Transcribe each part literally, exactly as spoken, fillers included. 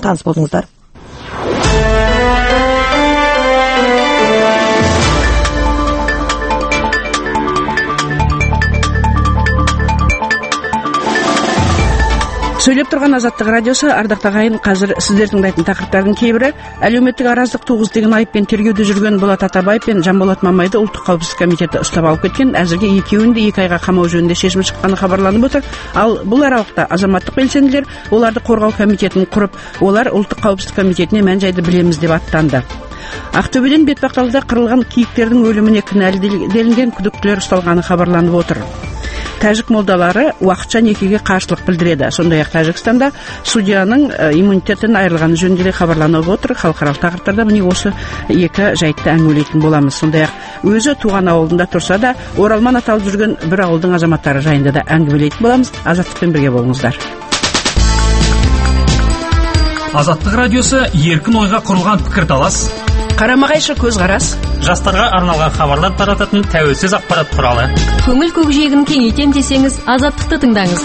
таныс болдыңыздар? Сөйлеп тұрған Азаттық радиосы. Ардақтағы ағайын, қазір сіздер тыңдайтын тақырыптардың кейбірі әлеуметтік араздық туғыз деген айыппен тергеуде жүрген Болат Атабаев пен Жанболат Мамайды ұлттық қауіпсіздік комитеті ұстап алып кеткен. Әзірге екеуін де екі айға қамау жөнінде шешім шыққаны хабарланып отыр. Ал бұл аралықта азаматтық белсенділер оларды қорғау комитетін құрып, олар ұлттық қауіпсіздік комитетіне мән-жайды білеміз деп аттанды. Ақтөбеден Бетпақдалда қырылған киіктердің өліміне кінәлі делінген күдіктілер ұсталғаны хабарланып отыр. Тәжік молдалары уақытша некеге қарсылық білдіреді. Сондай-ақ Тәжікстанда судьяның иммунитетін айырылғаны жөнінде хабарланып отыр. Халықаралық тақырыптарда міне осы екі жайтты әңгімелейтін боламыз. Сондай-ақ өзі туған ауылында тұрса да, оралман аталып жүрген бір ауылдың азаматтары жайында да әңгімелейтін боламыз. Азаттықпен бірге болыңыздар. Азаттық радиосы еркін ойға құрылған пікірталас, қарама-қайшы көзқарас, жастарға арналған хабарлар тарататын тәуелсіз ақпарат құралы. Көңіл көкжиегін кеңейтем десеңіз, Азаттықты тыңдаңыз.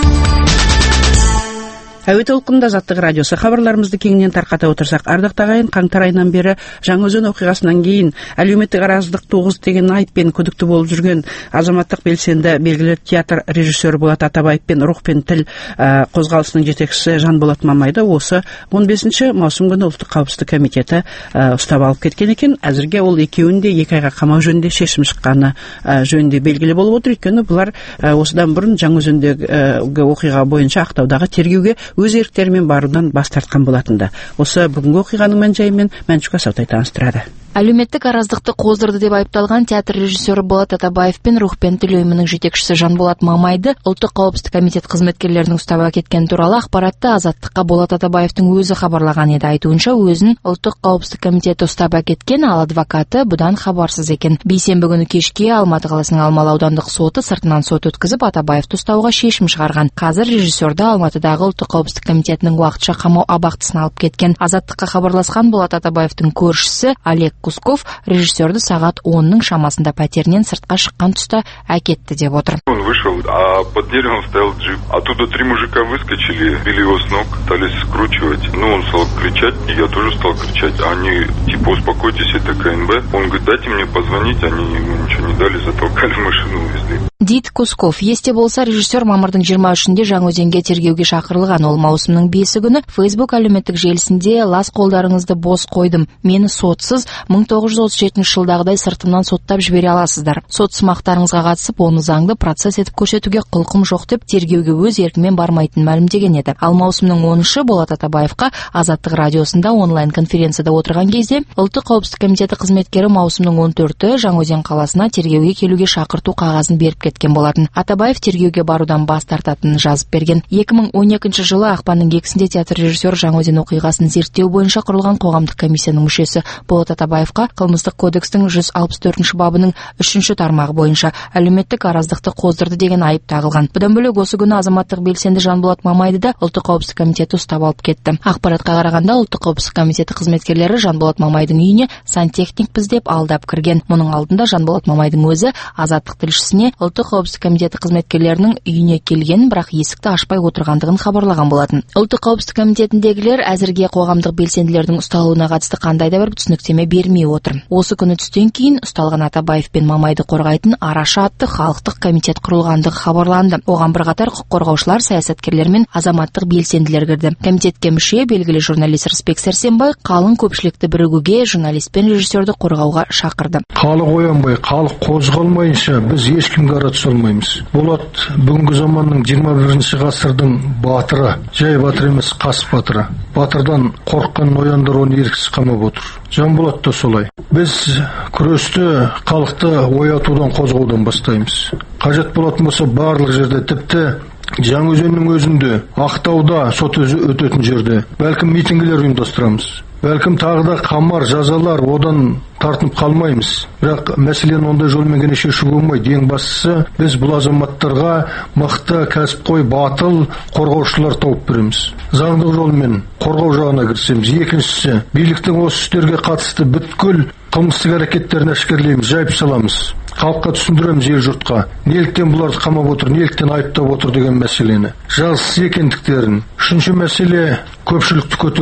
Әуе толқынында Азаттық радиосы. Хабарларымызды кеңінен тарқата отырсақ, ардақтағы ағайын, қаңтар айынан бері Жаңаөзен оқиғасынан кейін әлеуметтік араздық туғыз деген айыппен күдікті болып жүрген азаматтық белсенді белгілі театр режиссері Болат Атабаев пен Рух пен тіл ә, қозғалысының жетекшісі Жанболат Мамайды осы он бесінші маусым күні ұлттық қауіпсіздік комитеті ә, ұстап алып кеткен екен. Әзірге ол екеуін де екі айға қамау жөнінде шешім шыққаны ә, жөнінде белгілі болып отыр. Өйткені бұлар ә, осыдан бұрын Жаңаөзендегі ә, оқиға бойынша Ақтаудағы тергеуге өз еріктерімен барудан бас тартқан болатынды. Осы бүгінгі оқиғаның мән-жайымен Мәншүк Асаутай таныстырады. Әлеуметтік араздықты қоздырды деп айыпталған театр режиссері Болат Атабаев пен Рух пен тіл ұйымының жетекшісі Жанболат Мамайды ұлттық қауіпсіздік комитет қызметкерлерінің ұстап әкеткен туралы ақпаратты Азаттыққа Болат Атабаевтың өзі хабарлаған еді. Айтуынша, өзін ұлттық қауіпсіздік комитеті ұстап әкеткен, ал адвокаты бұдан хабарсыз екен. Бейсенбі күні кешке Алматы қаласының Алмалы аудандық соты сыртынан сот өткізіп Атабаевты ұстауға шешім шығарған. Қазір режиссерді Алматыдағы ұлттық қауіпсіздік комитетінің уақытша қамау абақтысына алып кеткен. Азаттыққа хабарласқан Болат Атабаевтың көршісі Олег Кусков режиссерді сағат онның шамасында пәтерінен сыртқа шыққан тұста әкетті деп отыр. Он вышел, а под деревом стоял джип. Оттуда три мужика выскочили, били его с ног, пытались скручивать. Ну, он стал кричать, и я тоже стал кричать. Они, типа, успокойтесь, это КНБ. Он говорит, дайте мне позвонить, они ему ничего не дали, затолкали в машину, увезли. Дейді Кусков. Есте болса, режиссер мамырдың жиырма үшінде Жаңаөзенге тергеуге шақырылған. Ол маусымның бесі күні Facebook әлеуметтік желісінде лас қолдарыңызды бос қойдым. Мені сотсыз мың тоғыз жүз отыз жетінші жылдағыдай сыртымнан соттап жібере аласыздар. Сот сымақтарыңызға қатысып, оны заңды процесс етіп көрсетуге құлқым жоқ деп тергеуге өз еркімен бармайтын мәлімдеген еді. Ал маусымның оныншы Болат Атабаевқа Азаттық радиосында онлайн конференцияда отырған кезде ұлттық қауіпсіздік комитеті қызметкері маусымның он төрті Жаңаөзен қаласына тергеуге келуге шақырту қағазын беріп кеткен болатын. Атабаев тергеуге барудан бас тартатынын жазып берген. екі мың он екінші жылы ақпанның екісінде театр режиссері Жаңаөзен оқиғасын зерттеу бойынша құрылған қоғамдық комиссияның мүшесі Болат Атабаевқа қылмыстық кодекстің жүз алпыс төртінші бабының үшінші тармағы бойынша әлеуметтік араздықты қоздырды деген айып тағылған. Бұдан бөлек осы күні азаматтық белсенді Жанболат Мамайды да ұлттық қауіпсіздік комитеті ұстап алып кетті. Ақпаратқа қарағанда ұлттық қауіпсіздік комитеті қызметкерлері Жанболат Мамайдың үйіне сантехникпіз деп алдап кірген. Мұның алдында Жанболат Мамайдың өзі Азаттық тілшісіне ұлттық қауіпсіздік комитеті қызметкерлерінің үйіне келген, бірақ есікті ашпай отырғандығын хабарлаған болатын. Ұлттық қауіпсіздік комитетіндегілер әзірге қоғамдық белсенділердің ұсталуына қатысты қандай да бір түсініктеме бермей отыр. Осы күні түстен кейін ұсталған Атабаев пен Мамайды қорғайтын Араша атты халықтық комитет құрылғандығы хабарланды. Оған бірқатар құқық қорғаушылар, саясаткерлер мен азаматтық белсенділер кірді. Комитетке мүше белгілі журналист Рысбек Сәрсенбай қалың көпшілікті бірігуге, журналист пен режиссерді қорғауға шақырды. Халық оянбай, халық қозғалмайынша біз ешкімге ара түсе алмаймыз. Болат бүгінгі заманның жиырма бірінші ғасырдың батыры, жай батыр емес, қас батыры. Батырдан қорыққан нояндар оны еріксіз қамап отыр. Жанболат та солай. Біз күресті халықты оятудан, қозғаудан бастаймыз. Қажет болатын болса барлық жерде, тіпті Жаңаөзеннің өзінде, Ақтауда сот өтетін жерде бәлкім митингілер ұйымдастырамыз. Бәлкім тағы да қамар, жазалар, одан тартынып қалмаймыз. Бірақ мәселені ондай жолмен генә шешу болмайды. Ең бастысы, біз бұл азаматтарға мықты, кәсіпқой, батыл қорғаушылар тауып береміз. Заңдық жолмен қорғау жағына кірісеміз. Екіншісі, биліктің осы істерге қатысты бүткіл қылмыстық әрекеттерін әшкерлейміз, жайып саламыз. Халыққа түсіндіреміз, ел жұртқа. Неліктен бұларды қамап отыр, неліктен айыптап отыр деген мәселені. Жазсыз екендіктерін. Үшінші мәселе көпшілікті көтеру.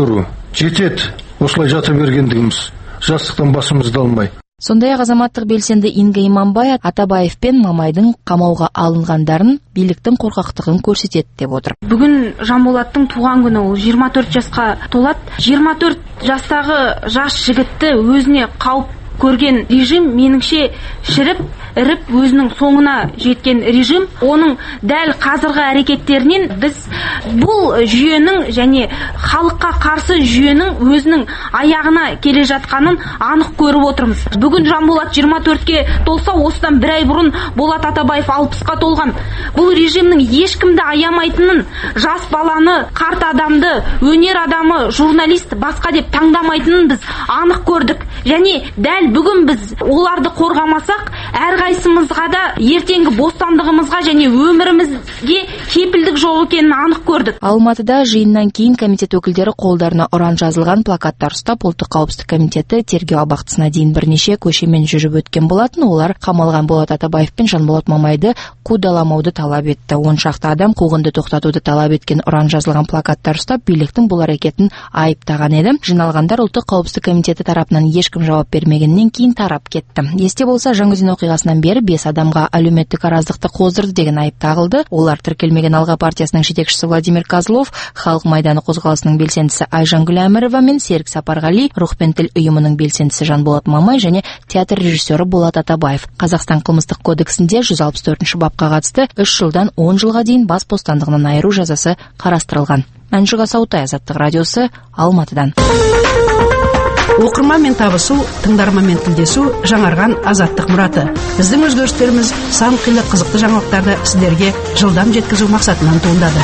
жетеді осылай жата бергендігіміз, жастықтан басымызды алмай. Сондай-ақ азаматтық белсенді Инга Иманбай Атабаев пен Мамайдың қамауға алынғандарын биліктің қорқақтығын көрсетеді деп отыр. Бүгін Жанболаттың туған күні, ол жиырма төрт жасқа толады. жиырма төрт жастағы жас жігітті өзіне қауіп көрген режим меніңше шіріп, іріп өзінің соңына жеткен режим. Оның дәл қазіргі әрекеттерінен біз бұл жүйенің және халыққа қарсы жүйенің өзінің аяғына келе жатқанын анық көріп отырмыз. Бүгін Жанболат жиырма төртке толса, осыдан бір ай бұрын Болат Атабаев алпысқа толған. Бұл режимнің ешкімді аямайтынын, жас баланы, қарт адамды, өнер адамы, журналист басқа деп таңдамайтынын біз анық көрдік. Және дәл бүгін біз оларды қорғамасақ, әрқайсымызға да ертеңгі бостандығымызға және өмірімізге кепілдік жоқ екенін анық көрдік. Алматыда жиыннан кейін комитет өкілдері қолдарына ұран жазылған плакаттар ұстап, ұлттық қауіпсіздік комитеті тергеу абақтысына дейін бірнеше көшемен жүріп өткен болатын. Олар қамалған Болат Атабаев пен Жанболат Мамайды қудаламауды талап етті. Он шақты адам қуғынды тоқтатуды талап еткен ұран жазылған плакаттар ұстап, биліктің бұл әрекетін айыптаған еді. Жиналғандар ұлттық қауіпсіздік комитеті тарапынан ешкім жауап бермегеннен кейін тарап кетті. Есте болса, Жаңаөзен оқиғасынан бері бес адамға әлеуметтік араздықты қоздырды деген айып тағылды. Олар тіркелмеген Алға партиясының жетекшісі Владимир Козлов, Халық майданы қозғалысының белсендісі Айжан Гүләмірова мен Серік Сапарғали, Рух пен тіл ұйымының белсендісі Жанболат Мамай және театр режиссері Болат Атабаев. Қазақстан қылмыстық кодексінде жүз алпыс төртінші бапқа қатысты үш жылдан он жылға дейін бас бостандығынан айыру жазасы қарастырылған. Мәншүк Асаутай, Азаттық радиосы, Алматыдан. Оқырманмен табысу, тыңдарманмен тілдесу, жаңарған азаттық мұраты. Біздің өзгерістеріміз сан қилы қызықты жаңалықтарды сіздерге жылдам жеткізу мақсатынан туындады.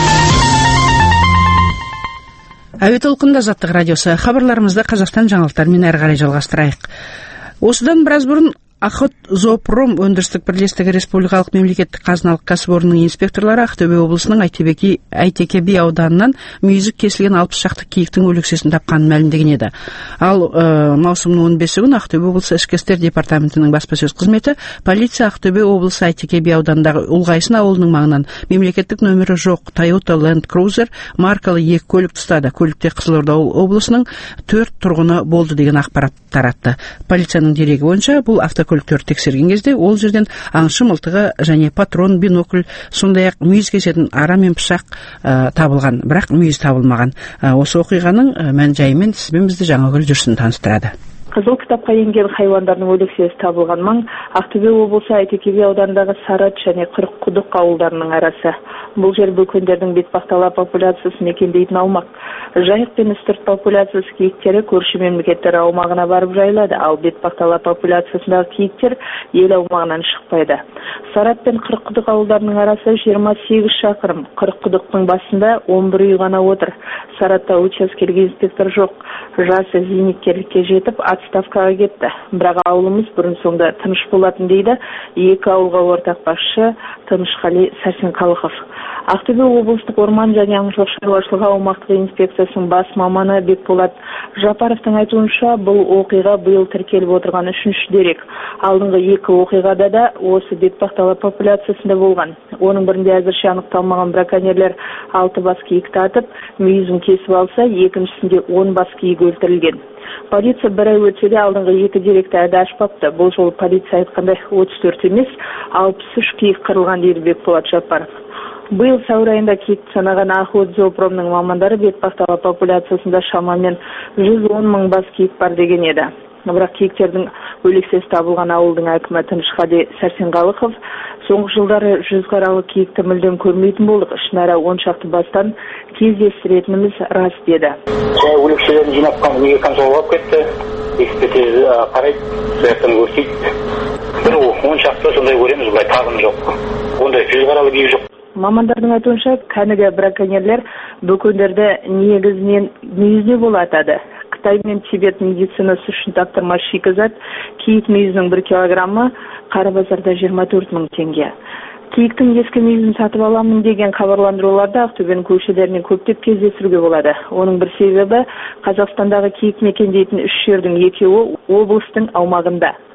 Әуе толқынында Азаттық радиосы. Хабарларымызды Қазақстан жаңалықтарымен әрі қарай жалғастырайық. Осыдан біраз бұрын Охотзоопром өндірістік бірлестігі республикалық мемлекеттік қазыналық кәсіпорнының инспекторлары Ақтөбе облысының Әйтеке би ауданынан мүйізі кесілген алпыс шақты киіктің өлексесін тапқанын мәлімдеген еді. Ал ә, маусымның он бесі күні Ақтөбе облысы ішкі істер департаментінің баспасөз қызметі полиция Ақтөбе облысы Әйтеке би ауданындағы Ұлғайсын ауылының маңынан мемлекеттік нөмірі жоқ Toyota Land Cruiser маркалы екі көлік ұстады. Көлікте Қызылорда облысының төрт тұрғыны болды деген ақпарат таратты. Полицияның дерегі бойынша бұл автокөліктерді тексерген кезде ол жерден аңшы мылтығы және патрон, бинокль, сондай-ақ мүйіз кесетін ара мен пышақ ә, табылған, бірақ мүйіз табылмаған. Ә, осы оқиғаның ә, мән-жайымен сізбен бізді Жаңагүл жүрсін таныстырады. Қызыл кітапқа енген хайуандардың өлексесі табылған маң Ақтөбе облысы Әйтеке би ауданындағы Сарат және Қырыққұдық ауылдарының арасы. Бұл жер бөкендердің бетпақдала популяциясы мекендейтін аумақ. Жайық пен үстірт популяциясы киіктері көрші мемлекеттер аумағына барып жайылады, ал бетпақдала популяциясындағы киіктер ел аумағынан шықпайды. Сарат пен Қырыққұдық ауылдарының арасы жиырма сегіз шақырым. Қырыққұдықтың басында он бір үй ғана отыр. Саратта учаскелік инспектор жоқ. Жасы зейнеткерлікке жетіп отставкаға кетті. Бірақ ауылымыз бұрын соңды тыныш болатын дейді екі ауылға ортақ басшы Тынышқали Сәрсенқалықов. Ақтөбе облыстық орман және аңшылық шаруашылығы аумақтық инспекциясының бас маманы Бекболат Жапаровтың айтуынша, бұл оқиға биыл тіркеліп отырған үшінші дерек. Алдыңғы екі оқиғада да осы бетпақдала популяциясында болған. Оның бірінде әзірше анықталмаған браконьерлер алты бас киікті атып, мүйізін кесіп алса, екіншісінде он бас киік өлтірілген. Полиция бір ай өтсе де алдыңғы екі деректі әлі ашпапты. Бұл жолы полиция айтқандай отыз төрт емес, алпыс үш киік қырылған дейді Бекболат Жапаров. Биыл сәуір айында киікті санаған Охотзоопромның мамандары бетпақдала популяциясында шамамен жүз он мың бас киік бар деген еді. Бірақ киіктердің өлексесі табылған ауылдың әкімі Тынышқали Сәрсенқалықов соңғы жылдары жүз қаралы киікті мүлдем көрмейтін болдық. Ішінара он шақты бастан кездестіретініміз рас деді. Өлекселерін жинапқан неге контрол алып кетті, экспертиза қарайды, сояқтан көрсейді. Бір он шақты сондай көреміз, бұлай тағым жоқ. Ондай жүз қаралы киік жоқ. Мамандардың айтуынша, кәнігі браконьерлер бөкендерді негізінен мүйізіне болатады. Қытай мен Тибет медицинасы үшін таптырмас шикізат киік мүйізінің бір килограммы қара базарда жиырма төрт мың теңге. Киіктің ескі мүйізін сатып аламын деген хабарландыруларды Ақтөбенің көшелерінен көптеп кездестіруге болады. Оның бір себебі Қазақстандағы киік мекендейтін үш жердің екеуі облыстың аумағында.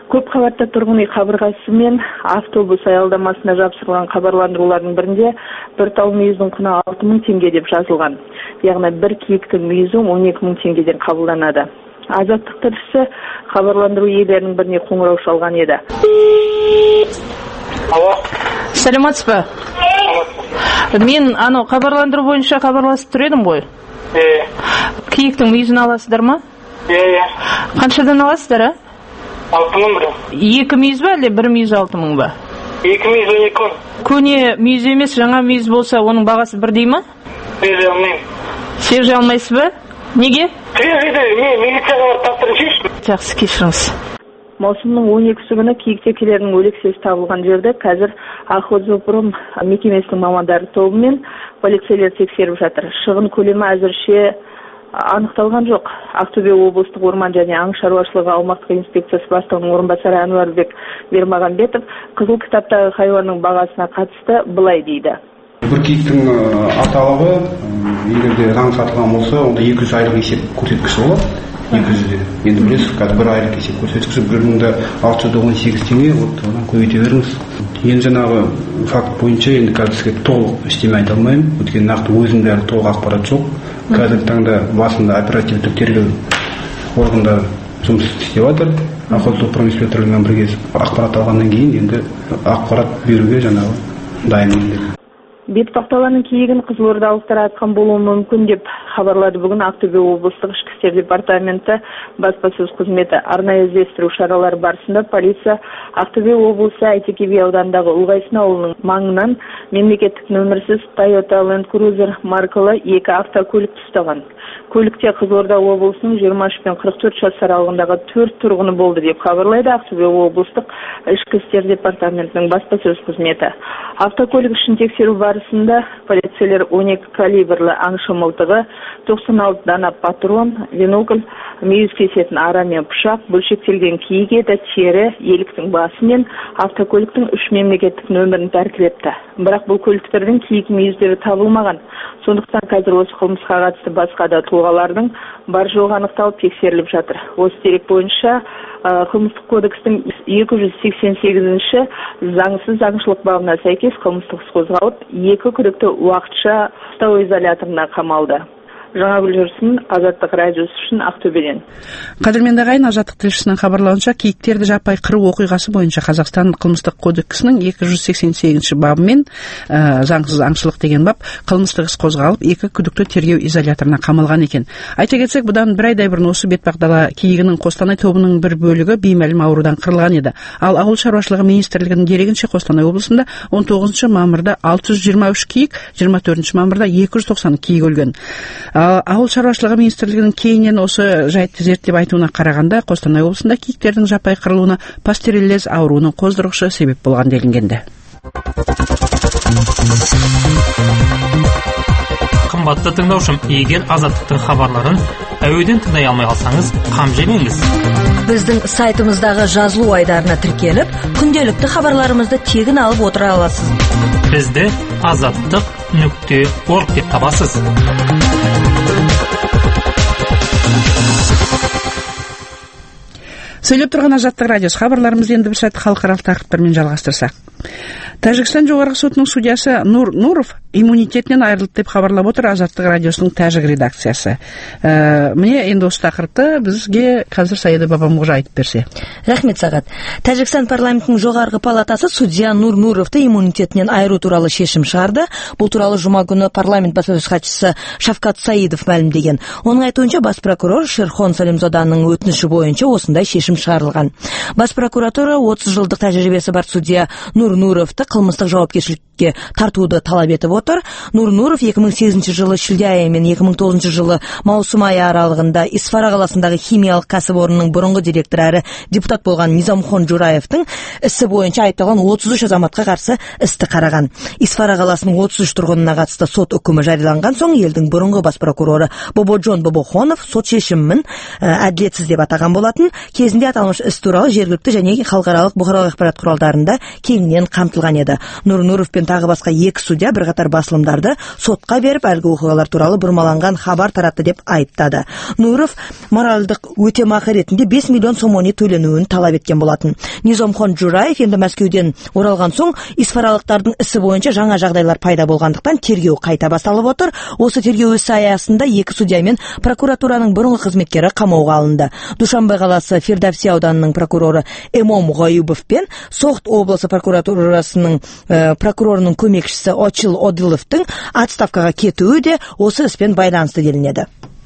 Көп қабатты тұрғын үй қабырғасы мен автобус аялдамасына жапсырылған хабарландырулардың бірінде бір тал мүйіздің құны алты мың теңге деп жазылған. Яғни бір киіктің мүйізі он екі мың теңгеден қабылданады. Азаттық тілшісі хабарландыру иелерінің біріне қоңырау шалған еді. Алло. Сәлеметсіз бе? Мен анау хабарландыру бойынша хабарласып тұр едім ғой. Е. Киіктің мүйізін аласыздар ма? Е, е. Қаншадан аласыздар, а? алты мың бір. Екі мүйіз ба, әлде бір мүйіз алты мың ба? Екі мүйіз он екі мың. Көне мүйіз емес, жаңа мүйіз болса, оның бағасы бірдей ма? Бере алмаймын. Бере алмайсыз ба? Неге? Береді, мен милицияға барып тапсырып жейші. Жақсы, кешіріңіз. Маусымның он екісі күні киік текелерінің өлексесі табылған жерде қазір Охотзоопром мекемесінің мамандары тобымен полицейлер тексеріп жатыр. Шығын көлемі әзірше анықталған жоқ. Ақтөбе облыстық орман және аң шаруашылығы аумақтық инспекциясы бастығының орынбасары Әнуарбек Бермағанбетов қызыл кітаптағы хайуанның бағасына қатысты былай дейді. Бір киіктің аталығы егер де заң сатылған болса, онда екі жүз айлық есеп көрсеткіші болады. екі жүзден. Енді білесіз, қазір бір айлық есеп көрсеткіші бір мың алты жүз он сегіз теңге, одан көбейте беріңіз. Енді жаңағы факт бойынша енді қазір сізге толық ештеме айта алмаймын. Өйткені нақты өзімде әлі толық ақпарат жоқ. Қазіргі таңда басында оперативтік тергеу органдары жұмыс істеп жатыр. Охотзоопром инспекторларымен бірге ақпарат алғаннан кейін енді ақпарат беруге жаңағы дайынмын деп. Бетпақталаның киігін қызылордалықтар атқан болуы мүмкін деп хабарлады бүгін Ақтөбе облыстық ішкі істер департаменті баспасөз қызметі. Арнайы іздестіру шаралары барысында полиция Ақтөбе облысы Әйтеке би ауданындағы Ұлғайсын ауылының маңынан мемлекеттік нөмірсіз Toyota Land Cruiser маркалы екі автокөлік ұстаған. Көлікте Қызылорда облысының жиырма үш пен қырық төрт жас аралығындағы төрт тұрғыны болды деп хабарлайды Ақтөбе облыстық ішкі істер департаментінің баспасөз қызметі. Автокөлік үшін тексеру барысында полицейлер он екі калибрлі аңшы мылтығы, тоқсан алты дана патрон, бинокль, мүйіз кесетін ара мен пышақ, бөлшектелген киік еті, тері, еліктің басы мен автокөліктің үш мемлекеттік нөмірін тәркілепті. Бірақ бұл көліктердің киік мүйіздері табылмаған. Сондықтан қазір осы қылмысқа қатысты басқа да тұлғалардың бар жоғы анықталып тексеріліп жатыр. Осы дерек бойынша қылмыстық кодекстің екі жүз сексен сегізінші заңсыз аңшылық бабына сәйкес қылмыстық іс қозғалып, екі күдікті уақытша ұстау изоляторына қамалды. Жаңагүл Жүрсін, Азаттық радиосы үшін Ақтөбеден. Қадірменді ағайын, Азаттық тілшісінің хабарлауынша, киіктерді жаппай қыру оқиғасы бойынша Қазақстан қылмыстық кодексінің екі жүз сексен сегізінші бабымен ә, заңсыз аңшылық деген бап қылмыстық іс қозғалып, екі күдікті тергеу изоляторына қамалған екен. Айта кетсек, бұдан бір айдай бұрын осы бетпақдала киігінің Қостанай тобының бір бөлігі беймәлім аурудан қырылған еді. Ал ауыл шаруашылығы министрлігінің дерегінше Қостанай облысында он тоғызыншы мамырда алты жүз жиырма үш киік, жиырма төртінші мамырда екі жүз тоқсан киік өлген. Ауыл шаруашылығы министрлігінің кейіннен осы жайтты зерттеп айтуына қарағанда, Қостанай облысында киіктердің жаппай қырылуына пастереллез ауруының қоздырғышы себеп болған делінгенді. Қымбатты тыңдаушым, егер Азаттықтың хабарларын әуеден тыңдай алмай қалсаңыз, қам жемеңіз. Біздің сайтымыздағы жазылу айдарына тіркеліп, күнделікті хабарларымызды тегін алып отыра аласыз. Бізді азаттық нүкте орг деп табасыз. Сөйлеп тұрған Азаттық радиосы хабарларымызды енді бір сәт халықаралық тақырыптармен жалғастырсақ. Тәжікстан жоғарғы сотының судьясы Нур Нуров иммунитетінен айырылды деп хабарлап отыр Азаттық радиосының тәжік редакциясы. Ә, міне енді осы тақырыпты бізге қазір Саида Бабамғожа айтып берсе. Рахмет сағат. Тәжікстан парламентінің жоғарғы палатасы судья Нур Нуровты иммунитетінен айыру туралы шешім шығарды. Бұл туралы жұма күні парламент баспасөз хатшысы Шавкат Саидов мәлімдеген. Оның айтуынша бас прокурор Шерхон Салимзоданың өтініші бойынша осындай шешім шығарылған. Бас прокуратура отыз жылдық тәжірибесі бар судья Нур Нуровты қылмыстық жауапкершілікке тартуды талап етіп отыр. Нур Нуров екі мың сегізінші жылы шілде айы мен екі мың тоғызыншы жылы маусым айы аралығында Исфара қаласындағы химиялық кәсіпорынның бұрынғы директоры әрі депутат болған Низамхон Жураевтың ісі бойынша айыпталған отыз үш азаматқа қарсы істі қараған. Исфара қаласының отыз үш тұрғынына қатысты сот үкімі жарияланған соң елдің бұрынғы бас прокуроры Бободжон Бобохонов сот шешімін әділетсіз деп атаған болатын. Кезінде аталмыш іс туралы жергілікті және халықаралық бұқаралық ақпарат құралдарында кеңінен менен камтылган эди. Нурнуров пен тагы башка эки судья бир катар басылымдарды сотко берип, алгы окуялар тууралуу бурмаланган хабар таратты деп айыптады. Нуров моралдык өтемакы ретинде беш миллион сомони төлөнүүнү талап эткен болотун. Низомхон Жураев энди Мәскеуден оралган соң исфаралыктардын isi боюнча жаңа жагдайлар пайда болгондуктан тергөө кайта башталып отур. Осы тергөө isi аясында эки судья мен прокуратуранын мурунку кызметкери камоого алынды. Душанбе каласы Фирдавси ауданынын прокурору Эмом Гоюбов пен Сохт обласы прокуратурасынын э, прокурорунун көмекчиси Очил Одиловдун отставкага кетүүі де осы испен байланысты делинеди.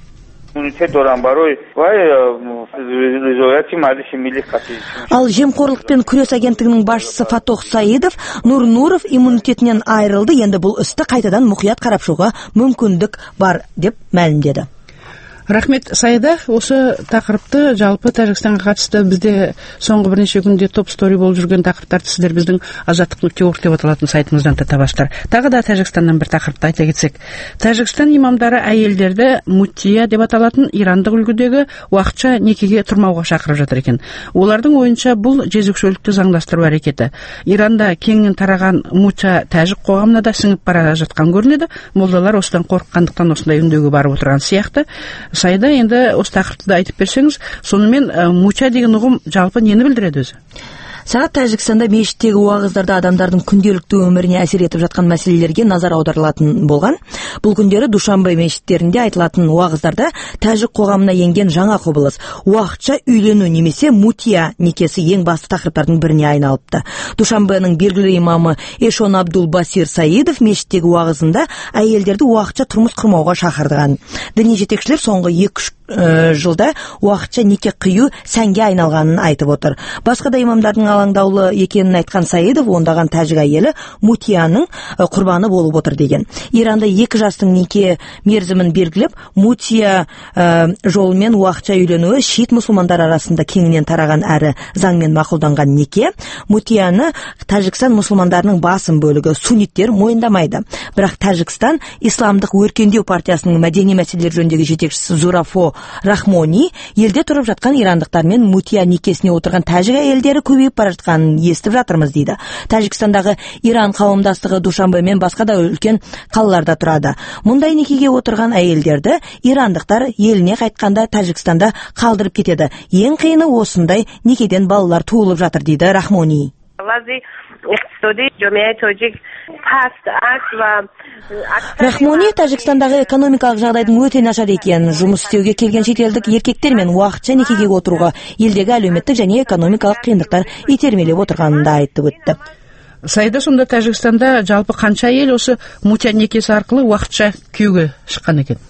Ал жемкорлукпен күрөш агенттигинин башчысы Фатох Саидов Нурнуров иммунитетинен айрылды, энди бул исти кайтадан мукуят карап чыгууга мүмкүндүк бар деп маалымдады. Рахмет, Саида. Осы тақырыпты жалпы Тәжікстанға қатысты бізде соңғы бірнеше күнде топ стори болып жүрген тақырыптарды сіздер біздің азаттық нүкте орг деп аталатын сайтымыздан табасыздар. Тағы да Тәжікстаннан бір тақырыпты айта кетсек. Тәжікстан имамдары әйелдерді муттия деп аталатын ирандық үлгідегі уақытша некеге тұрмауға шақырып жатыр екен. Олардың ойынша бұл жезөкшелікті заңдастыру әрекеті. Иранда кеңінен тараған муттия тәжік қоғамына да сіңіп бара жатқан көрінеді. Молдалар осыдан қорыққандықтан осындай үндеуге барып отырған сияқты. Сайда, енді осы тақырыпты айтып берсеңіз, сонымен муттия деген ұғым жалпы нені білдіреді өзі? Сағат Тәжікстанда мешіттегі уағыздарда адамдардың күнделікті өміріне әсер етіп жатқан мәселелерге назар аударылатын болған. Бұл күндері Душанбе мешіттерінде айтылатын уағыздарда тәжік қоғамына енген жаңа құбылыс уақытша үйлену немесе муттия некесі ең басты тақырыптардың біріне айналыпты. Душанбенің белгілі имамы Эшон Абдул Басир Саидов мешіттегі уағызында әйелдерді уақытша тұрмыс құрмауға шақырған. Діни жетекшілер соңғы екі жылда уақытша неке қию сәнге айналғанын айтып отыр. Басқа да имамдардың алаңдаулы екенін айтқан Саидов ондаған тәжік әйелі муттияның құрбаны болып отыр деген. Иранда екі жастың неке мерзімін белгілеп, муттия ә, жолымен уақытша үйленуі шиит мұсылмандар арасында кеңінен тараған әрі заңмен мақұлданған неке. Муттияны Тәжікстан мұсылмандарының басым бөлігі сунниттер мойындамайды. Бірақ Тәжікстан Исламдық өркендеу партиясының мәдени мәселелер жөніндегі жетекшісі Зурафо Рахмони елде тұрып жатқан ирандықтармен муттия некесіне отырған тәжік әйелдері көбейіп бара жатқанын естіп жатырмыз дейді. Тәжікстандағы Иран қауымдастығы Душанбе мен басқа да үлкен қалаларда тұрады. Мұндай некеге отырған әйелдерді ирандықтар еліне қайтқанда Тәжікстанда қалдырып кетеді. Ең қиыны осындай некеден балалар туылып жатыр дейді Рахмони. Рахмони Тәжікстандағы экономикалық жағдайдың өте нашар екенін, жұмыс істеуге келген шетелдік еркектер мен уақытша некеге отыруға елдегі әлеуметтік және экономикалық қиындықтар итермелеп отырғанын да айтып өтті. Сайда, сонда Тәжікстанда жалпы қанша әйел осы муттия некесі арқылы уақытша күйеуге шыққан екен?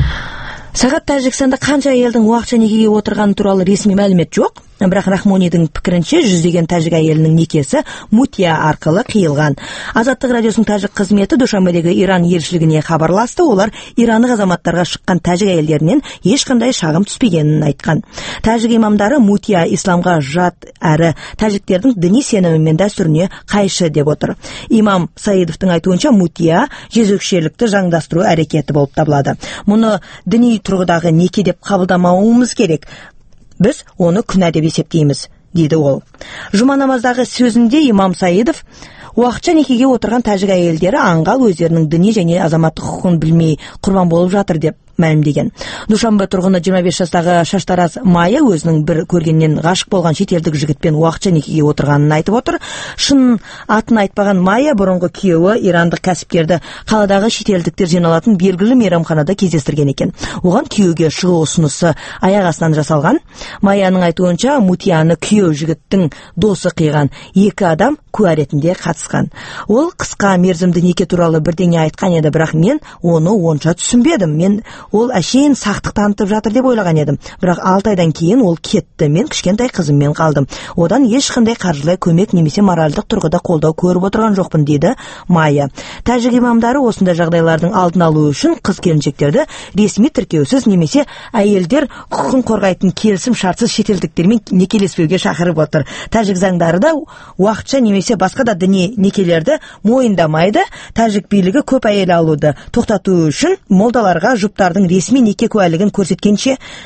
Сағат Тәжікстанда қанша әйелдің уақытша некеге отырғаны туралы ресми мәлімет жоқ. Бірақ Рахмонидің пікірінше жүздеген тәжік әйелінің некесі муттия арқылы қиылған. Азаттық радиосының тәжік қызметі Душанбедегі Иран елшілігіне хабарласты. Олар ирандық азаматтарға шыққан тәжік әйелдерінен ешқандай шағым түспегенін айтқан. Тәжік имамдары муттия исламға жат әрі тәжіктердің діни сенімі мен дәстүріне қайшы деп отыр. Имам Саидовтың айтуынша муттия жезөкшелікті заңдастыру әрекеті болып табылады. Мұны діни тұрғыдағы неке деп қабылдамауымыз керек. Біз оны күнә деп есептейміз, дейді ол. Жұма намаздағы сөзінде имам Саидов уақытша некеге отырған тәжік әйелдері аңғал өздерінің діни және азаматтық құқығын білмей құрбан болып жатыр деп мәлімдеген. Душанбе тұрғыны жиырма бес жастағы Шаштараз Майя өзінің бір көргеннен ғашық болған шетелдік жігітпен уақытша некеге отырғанын айтып отыр. Шын атын айтпаған Майя бұрынғы күйеуі ирандық кәсіпкерді қаладағы шетелдіктер жиналатын белгілі мейрамханада кездестірген екен. Оған күйеуге шығу ұсынысы аяқ астынан жасалған. Майяның айтуынша муттияны күйеу жігіттің досы қиған екі адам куә ретінде қатысқан. Ол қысқа мерзімді неке туралы бірдеңе айтқан еді, бірақ мен оны онша түсінбедім. Мен ол әшейін сақтық танытып жатыр деп ойлаған едім. Бірақ алты айдан кейін ол кетті. Мен кішкентай қызыммен қалдым. Одан ешқандай қаржылай көмек немесе моральдық тұрғыда қолдау көріп отырған жоқпын, дейді Майя. Тәжік имамдары осындай жағдайлардың алдын алу үшін қыз келіншектерді ресми тіркеусіз немесе әйелдер құқығын қорғайтын келісім шартсыз шетелдіктермен некелеспеуге шақырып отыр. Тәжік заңдары да уақытша немесе басқа да діни некелерді мойындамайды. Тәжік билігі көп әйел алуды тоқтату үшін молдаларға жұптардың ресми неке куәлігін көрсеткенше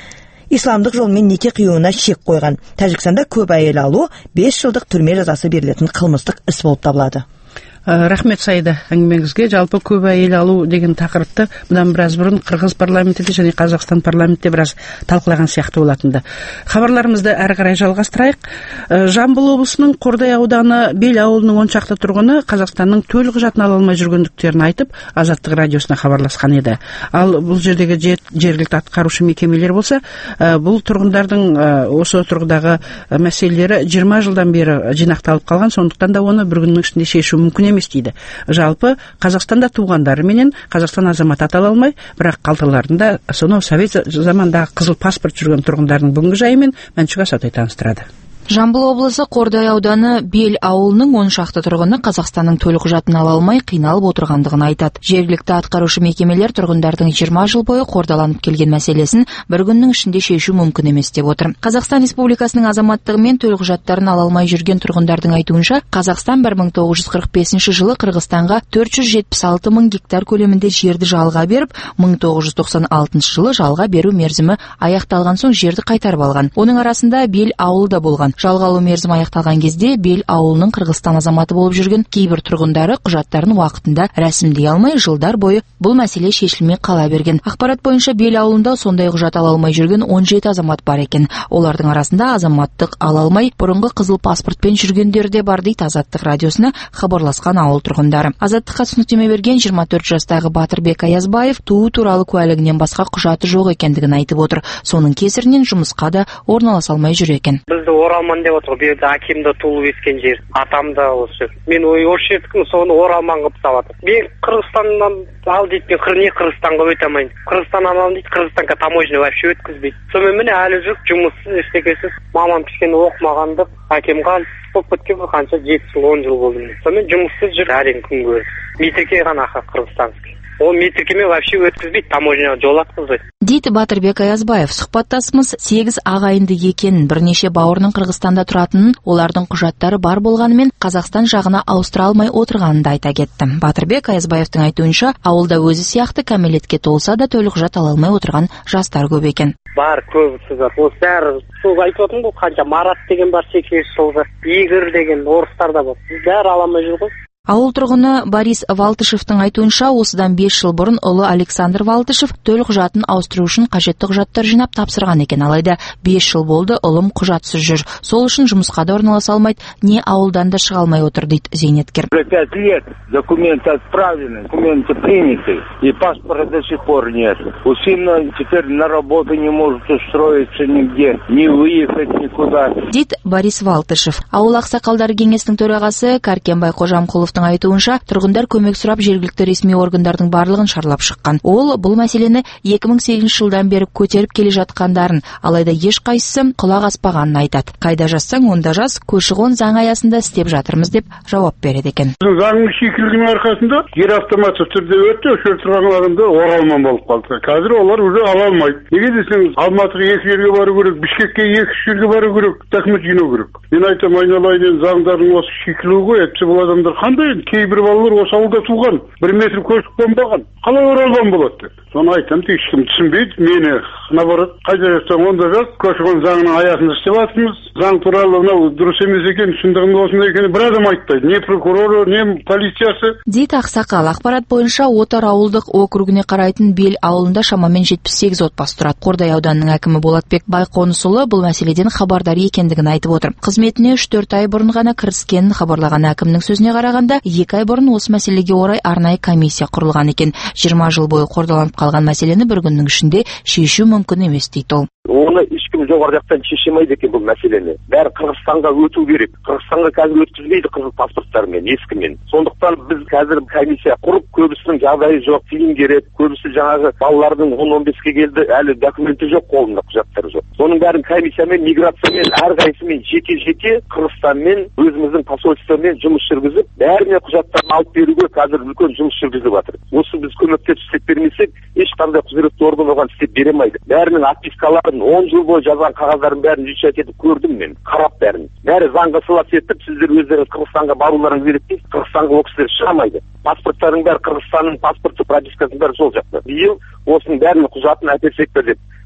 исламдық жолмен неке қиюына шек қойған. Тәжікстанда көп әйел алу бес жылдық түрме жазасы берілетін қылмыстық іс болып табылады. Рахмет Саида әңгімеңізге. Жалпы көп әйел алу деген тақырыпты бұдан біраз бұрын Қырғыз парламентінде және Қазақстан парламентте біраз талқылаған сияқты болатынды. Хабарларымызды әрі қарай жалғастырайық. Жамбыл облысының Қордай ауданы Бел ауылының он шақты тұрғыны Қазақстанның төл құжатын ала алмай жүргендіктерін айтып, Азаттық радиосына хабарласқан еді. Ал бұл жердегі жергілікті атқарушы мекемелер болса, бұл тұрғындардың осы тұрғыдағы мәселелері жиырма жылдан бері жинақталып қалған, сондықтан да оны бір күннің ішінде шешу мүмкін емес дейді. Жалпы Қазақстанда туғандары менен Қазақстан азаматы атала алмай, бірақ қалталарында сонау совет замандағы қызыл паспорт жүрген тұрғындардың бүгінгі жайымен Мәншүк Асатай таныстырады. Жамбыл облысы Қордай ауданы Бел ауылының он шақты тұрғыны Қазақстанның төл құжатын ала алмай қиналып отырғандығын айтады. Жергілікті атқарушы мекемелер тұрғындардың жиырма жыл бойы қордаланып келген мәселесін бір күннің ішінде шешу мүмкін емес деп отыр. Қазақстан Республикасының азаматтығы мен төл құжаттарын ала алмай жүрген тұрғындардың айтуынша, Қазақстан бір мың тоғыз жүз қырық бесінші жылы Қырғызстанға төрт жүз жетпіс алты мың гектар көлемінде жерді жалға беріп, мың тоғыз жүз тоқсан алтыншы жылы жалға беру мерзімі аяқталған соң жерді қайтарып алған. Оның арасында Бел ауылы да болған. Жалға алу мерзімі аяқталған кезде Бел ауылының Қырғызстан азаматы болып жүрген кейбір тұрғындары құжаттарын уақытында рәсімдей алмай, жылдар бойы бұл мәселе шешілмей қала берген. Ақпарат бойынша Бел ауылында сондай құжат ала алмай жүрген он жеті азамат бар екен. Олардың арасында азаматтық ала алмай, бұрынғы қызыл паспортпен жүргендер де бар дейді Азаттық радиосына хабарласқан ауыл тұрғындары. Азаттыққа түсініктеме берген жиырма төрт жастағы Батырбек Аязбаев туу туралы куәлігінен басқа құжаты жоқ екендігін айтып отыр. Соның кесірінен жұмысқа да орналаса алмай жүр екен. Бізді Оралман деп отыр. Бұл жерде әкем де туылып өскен жер, атам да осы. Мен осы жердікін соны Оралман қылып салады. Мен Қырғызстаннан ал дейді, мен не Қырғызстанға өте алмайын. Қырғызстаннан аламын дейді, Қырғызстанға таможня вообще өткізбейді. Сонымен міне әлі жүр, жұмыссыз, ештеңесіз. Мамам кішкене оқымағанды, әкем қалып болып кеткен қанша жеті жыл, он жыл болды. Сонымен жұмыссыз жүр, әрең күн көрді. Метрке ғана Қырғызстанский. Ол метркеме вообще өткізбейді, таможняға жол атқызбайды. Дейді Батырбек Аязбаев. Сұхбаттасымыз сегіз ағайынды екенін, бірнеше бауырының Қырғызстанда тұратынын, олардың құжаттары бар болғанымен Қазақстан жағына ауыстыра алмай отырғанын да айта кетті. Батырбек Аязбаевтың айтуынша, ауылда өзі сияқты кәмелетке толса да төл құжат ала алмай отырған жастар көп екен. Бар, көбісі бар. Осы бәрі сол айтып отырмын ғой, қанша Марат деген бар, сексенінші жылғы, Игорь деген орыстар да бар. Бәрі ала алмай жүр ғой. Ауыл тұрғыны Борис Валтышевтың айтуынша, осыдан бес жыл бұрын ұлы Александр Валтышев төл құжатын ауыстыру үшін қажетті құжаттар жинап тапсырған екен. Алайда бес жыл болды ұлым құжатсыз жүр. Сол үшін жұмысқа да орналаса алмайды, не ауылдан да шыға алмай отыр дейді зейнеткер. пять лет документы отправлены, документы приняты, и паспорта до сих пор нет. У сына теперь на работу не может устроиться нигде, не выехать никуда. Дейді Борис Валтышев. Ауыл ақсақалдары кеңесінің төрағасы Кәркенбай Қожамқұловтың айтуынша, тұрғындар көмек сұрап жергілікті ресми органдардың барлығын шарлап шыққан. Ол бұл мәселені екі мың сегізінші жылдан бері көтеріп келе жатқандарын, алайда ешқайсысы құлақ аспағанын айтады. Қайда жазсаң, онда жаз, көші-қон заң аясында істеп жатырмыз деп жауап береді екен. Заңның шикілігінің арқасында жер автоматты түрде өтті, осы тұрған адамдар Оралман болып қалды. Қазір олар уже ала алмайды. Неге десеңіз, Алматыға екі жерге бару керек, Бішкекке екі жерге бару керек, документ жинау керек. Мен айтам, айналайын, заңдардың осы шикілігі ғой, әйтпесе бұл адамдар қандай? Кейбір балалар осы ауылда туған, бір метр көшіп қонбаған. Қалай Оралман болады? Соны айтам, ешкім түсінбейді. Мені наоборот, қайда жатсаң онда жат, көші-қон заңның аясында істеп жатырмыз. Заң туралы мынау дұрыс емес екен, шындығында осындай екен, бір адам айтпайды. Не прокуроры, не полициясы. Дейді ақсақал. Ақпарат бойынша Отар ауылдық округіне қарайтын Бел ауылында шамамен жетпіс сегіз отбасы тұрады. Қордай ауданының әкімі Болатбек Байқонысұлы бұл мәселеден хабардар екендігін айтып отыр. Қызметіне үш төрт ай бұрын ғана кіріскенін хабарлаған әкімнің сөзіне қарағанда, екі ай бұрын осы мәселеге орай арнайы комиссия құрылған екен. жиырма жыл бойы қордаланып қалған мәселені бір күннің ішінде шешу мүмкін емес дейді ол. Оны ешкім жоғары жақтан шеше алмайды екен бұл мәселені. Бәрі Қырғызстанға өту керек. Қырғызстанға қазір өткізбейді қызыл паспорттармен, ескімен. Сондықтан біз қазір комиссия құрып, көбісінің жағдайы жоқ, фильм керек, көбісі жаңағы балалардың он он беске келді, әлі документі жоқ, қолында құжаттары жоқ. Соның бәрін комиссиямен, миграциямен, әрқайсысымен жеке-жеке Қырғызстанмен, өзіміздің посольствомен жұмыс жүргізіп, бәріне құжаттарын алып беруге қазір үлкен жұмыс жүргізіп жатыр. Осы біз көмекке істеп бермесек, ешқандай құзыретті орган оған істеп бере алмайды. Бәрінің отпискаларын он жыл бойы жазған қағаздарын бәрін изучать етіп көрдім мен, қарап бәрін. Бәрі заңға сылап етіп, сіздер өздеріңіз Қырғызстанға баруларыңыз керек дейді. Қырғызстанға ол кісілер шығамайды. Паспорттардың бәрі Қырғызстанның паспорты, пропискасының бәрі сол жақта. Биыл осының бәрінің құжатын әперсек деп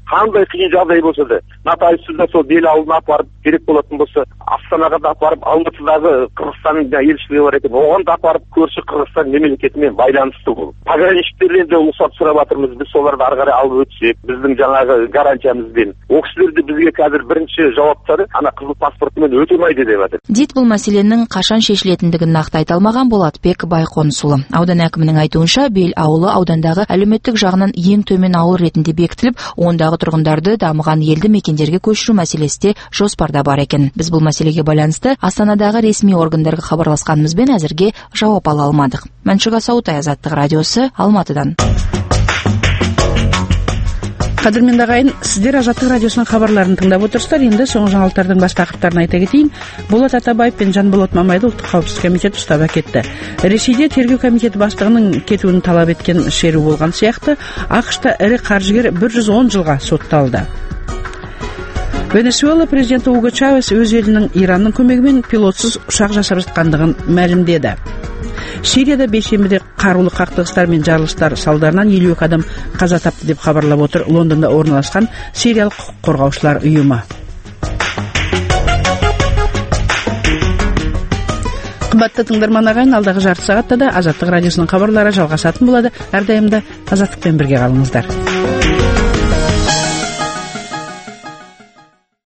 қандай қиын жағдай болса да нотариусты сол бел ауылына апарып керек болатын болса Астанаға да апарып, Алматыдағы Қырғызстанның елшілігі бар екен, оған да апарып көрші Қырғызстан мемлекетімен байланысты бол. Пограничниктерден де рұқсат сұрап жатырмыз, біз соларды ары қарай алып өтсек, біздің жаңағы гарантиямызбен. Ол кісілер де бізге қазір бірінші жауаптары ана қызыл паспортымен өте алмайды деп жатыр. Дейді бұл мәселенің қашан шешілетіндігін нақты айта алмаған Болатбек Байқонысұлы. Аудан әкімінің айтуынша, Бел ауылы аудандағы әлеуметтік жағынан ең төмен ауыл ретінде бекітіліп, ондағы тұрғындарды дамыған елді мекендерге көшіру мәселесі де жоспарда бар екен. Біз бұл мәселеге байланысты Астанадағы ресми органдарға хабарласқанымызбен әзірге жауап ала алмадық. Мәншүк Асаутай, Азаттық радиосы, Алматыдан. Қадірменді ағайын, сіздер Азаттық радиосының хабарларын тыңдап отырсыздар. Енді соңғы жаңалықтардың бас тақырыптарын айта кетейін. Болат Атабаев пен Жанболат Мамайды ұлттық қауіпсіздік комитеті ұстап әкетті. Ресейде тергеу комитеті бастығының кетуін талап еткен шеру болған сияқты, ақш-та ірі қаржыгер бір жүз он жылға сотталды. Венесуэла президенті Уго Чавес өз елінің Иранның көмегімен пилотсыз ұшақ жасап жатқандығын мәлімдеді. Сирияда бейсенбіде қарулы қақтығыстар мен жарылыстар салдарынан елу екі адам қаза тапты деп хабарлап отыр Лондонда орналасқан сириялық құқық қорғаушылар ұйымы. Қымбатты тыңдарман ағайын, алдағы жарты сағатта да Азаттық радиосының хабарлары жалғасатын болады. Әрдайым да Азаттықпен бірге қалыңыздар.